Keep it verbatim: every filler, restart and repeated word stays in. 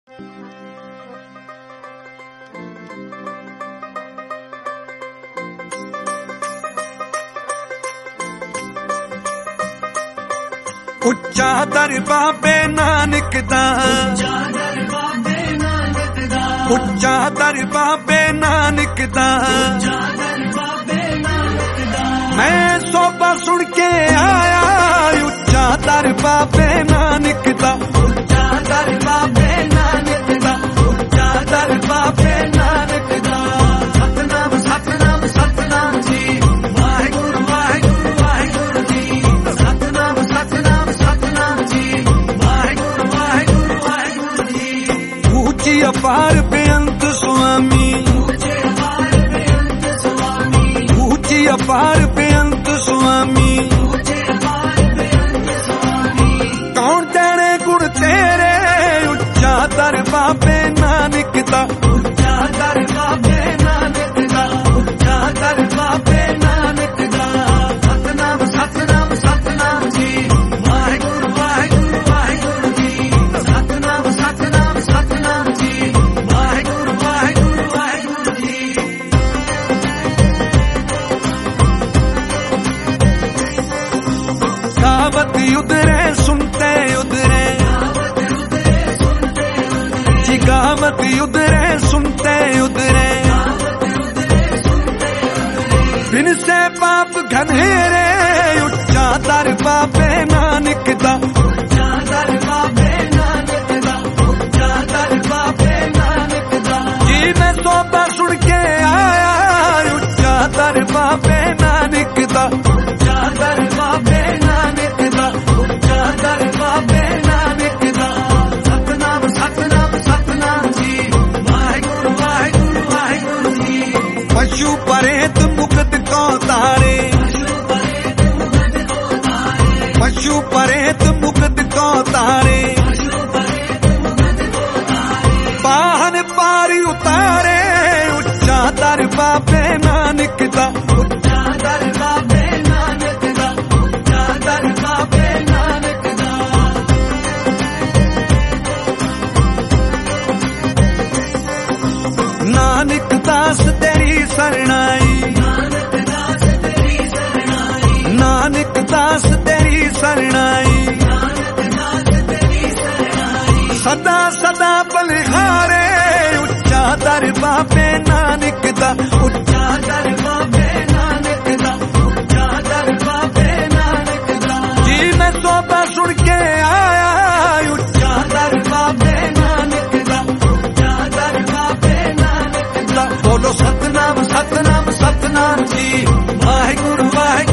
ਉੱਚਾ ਦਰ ਬਾਬੇ ਨਾਨਕ ਦਾ, ਉੱਚਾ ਦਰ ਬਾਬੇ ਨਾਨਕ ਦਾ। ਮੈਂ ਸੋਭਾ ਸੁਣ ਕੇ ਆਇਆ ਉੱਚਾ ਦਰ ਬਾਬੇ ਨਾਨਕ ਦਾ, ਉੱਚਾ ਦਰ ਬਾਬੇ ਨਾਨਕ ਦਾ, ਉੱਚਾ ਦਰ ਬਾਬੇ ਨਾਨਕ ਦਾ। ਸਤਨਾਮ ਸਤਨਾਮ ਸਤਨਾਮ ਜੀ, ਵਾਹਿਗੁਰੂ ਵਾਹਿਗੁਰੂ ਵਾਹਿਗੁਰੂ ਜੀ। ਸਤਨਾਮ ਸਤਨਾਮ ਸਤਨਾਮ ਜੀ, ਵਾਹਿਗੁਰੂ ਵਾਹਿਗੁਰੂ ਵਾਹਿਗੁਰੂ ਜੀ। ਉੱਚੀ ਅਪਾਰ ਬੇਅੰਤ ਸੁਆਮੀ, ਉੱਚੀ ਅਪਾਰ ਬੇਅੰਤ ਸੁਆਮੀ। ਕੌਣ ਜਾਣੇ ਗੁਣ ਤੇਰੇ ਉੱਚਾ ਦਰ ਬਾਬੇ ਨਾਨਕ ਦਾ, ਉੱਚਾ ਦਰ ਬਾਬੇ ਨਾਨਕ ਦਾ, ਉੱਚਾ ਦਰ ਬਾਬੇ ਨਾਨਕ ਦਾ। ਸਤਨਾਮ ਸਤਨਾਮ ਸਤਨਾਮ ਜੀ, ਵਾਹਿਗੁਰੂ ਵਾਹਿਗੁਰੂ ਵਾਹਿਗੁਰੂ ਜੀ। ਸਤਨਾਮ ਸਤਨਾਮ ਸਤਨਾਮ ਜੀ, ਵਾਹਿਗੁਰੂ ਵਾਹਿਗੁਰੂ ਵਾਹਿਗੁਰੂ ਜੀ। दावत उधरे सुनते उधरे जी, गावत उधरे सुनते उधरे। बिन से पाप घनेरे उच्चा दर बाबे नानक दा, उच्चा दर बाबे नानक दा, उच्चा दर बाबे नानक दा। जी मैं सोभा सुन के आया उच्चा दर बाबे नानक दा, उच्चा दर बाबे नानक दा, उच्चा दर बाबे नानक दा। सतनाम सतनाम सतनाम जी, वाहिगुरू वाहिगुरू वाहिगुरू जी। पशु परेत मुक्त को तारे, पशु परेत मुक्त को तारे। वाहन पारी उतारे उच्चा दर बाबे नानक दा, उच्चा दर बाबे नानक दा, उच्चा दर बाबे नानक दा। नानक दास तेरी शरणाई, नानक दास तेरी शरणाई। सदा सदा बलिहारे उच्चा दर बाबे नानक दा, उच्चा दर बाबे नानक दा, उच्चा दर बाबे नानक दा। जी मैं सोभा सुन के आया उच्चा दर बाबे नानक दा, उच्चा दर बाबे नानक दा। बोलो सतनाम सतनाम सतनाम जी, वाहिगुरू वाहिगुरू